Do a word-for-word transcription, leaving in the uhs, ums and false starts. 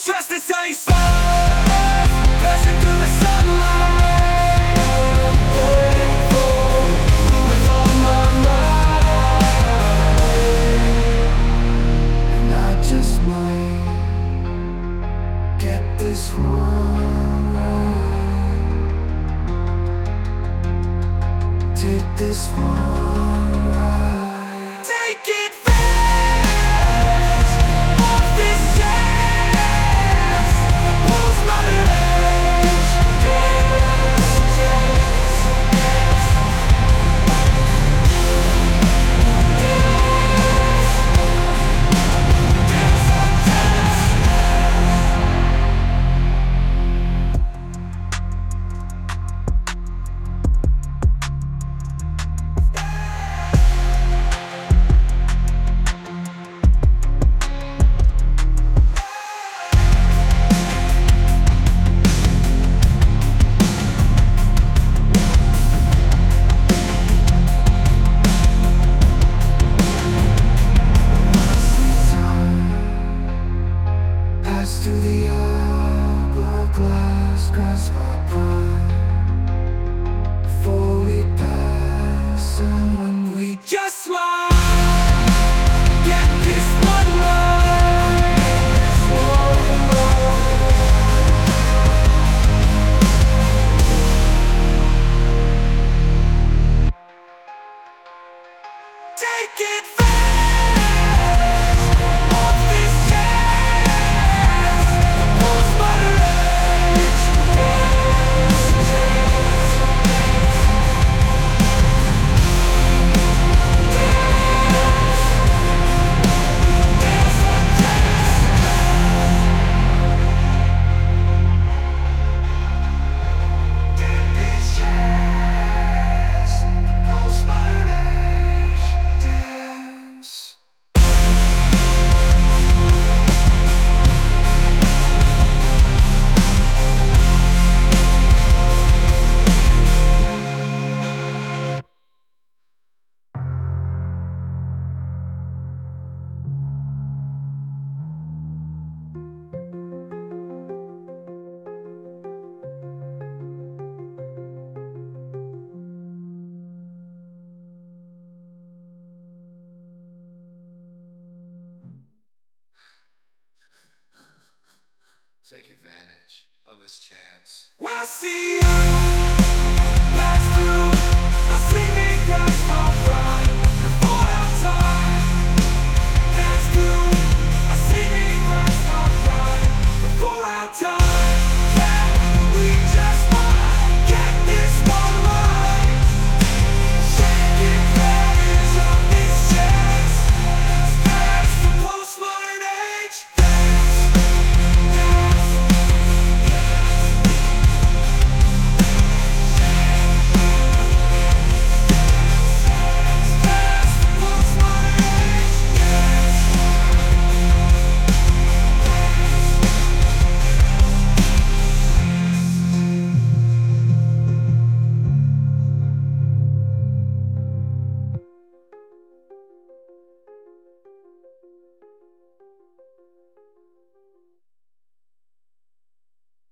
Trust the sunny spark, passing through the sunlight. Grateful with all my might, and I just might get this one right. Take this one right. Take it fast, off this chance. Pulls my legs, yes, yes, yes. Pass through the hourglass, grasp our pride before we pass, and when we just smile, get this one right. Take it fast, off this chance. Pulls my legs, yes, yes. There's a chance. Take this chance. Pulls my legs, dance. Take advantage of this chance. We'll see you pass through a sleeping glass.